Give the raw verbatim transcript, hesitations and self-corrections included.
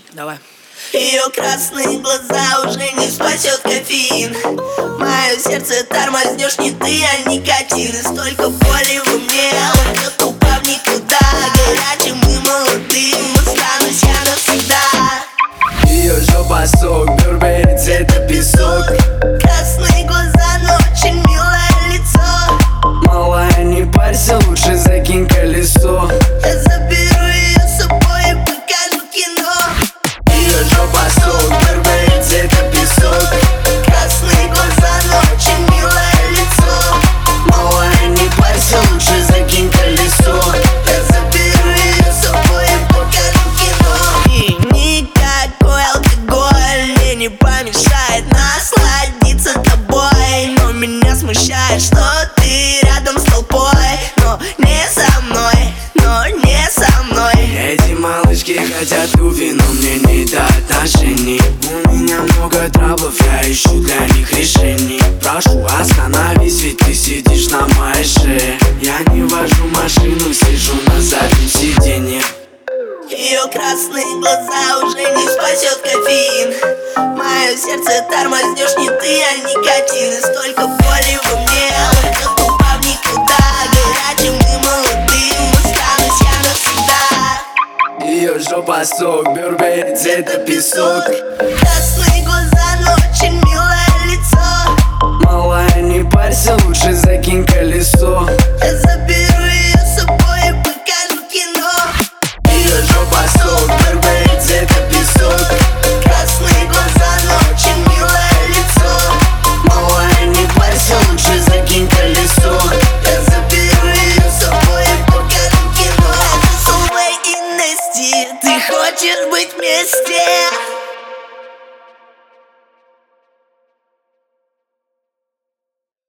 Давай. Ее красные глаза уже не спасет кофеин. Мое сердце тормознешь не ты, а никотин. И столько боли во мне, уйдет упав никуда. Горячим и молодым останусь я навсегда. Ее жопа сок, Бербери цвета песок. Красные глаза, но очень милое лицо. Малая, не парься, лучше закинь колесо. Я заберу ее с собой и покажу кино. Ее жопа сок, Бербери цвета песок. Красные глаза, но очень милое лицо. Малая, не парься, лучше закинь колесо. Я заберу ее с собой и покажу кино. И никакой алкоголь мне не помешает насладиться тобой. Но меня смущает, что ты рядом с толпой. Но не со мной, но не со мной. Эти малышки хотят туфи, но мне не до отношений. У меня много траблов, я ищу для них решений. Прошу, остановись, ведь ты сидишь на моей шее. Я не вожу машину, сижу на заднем сиденье. Ее красные глаза уже не спасет кофеин. Мое сердце тормознешь не ты, а никотин. И столько боли во мне, уйдет упав никуда. Горячим и молодым останусь я навсегда. Ее жопа сок, Бербери цвета песок. Красные глаза, но очень милое лицо. Малая, не парься, лучше закинь колесо. Я заберу ее с собой и покажу кино. Ее жопа сок, Бербери цвета песок. Красные глаза, но очень милое лицо. Малая, не парься, лучше закинь колесо. Я заберу ее с собой и покажу кино. Это Soulway и Nasty, ты хочешь быть вместе?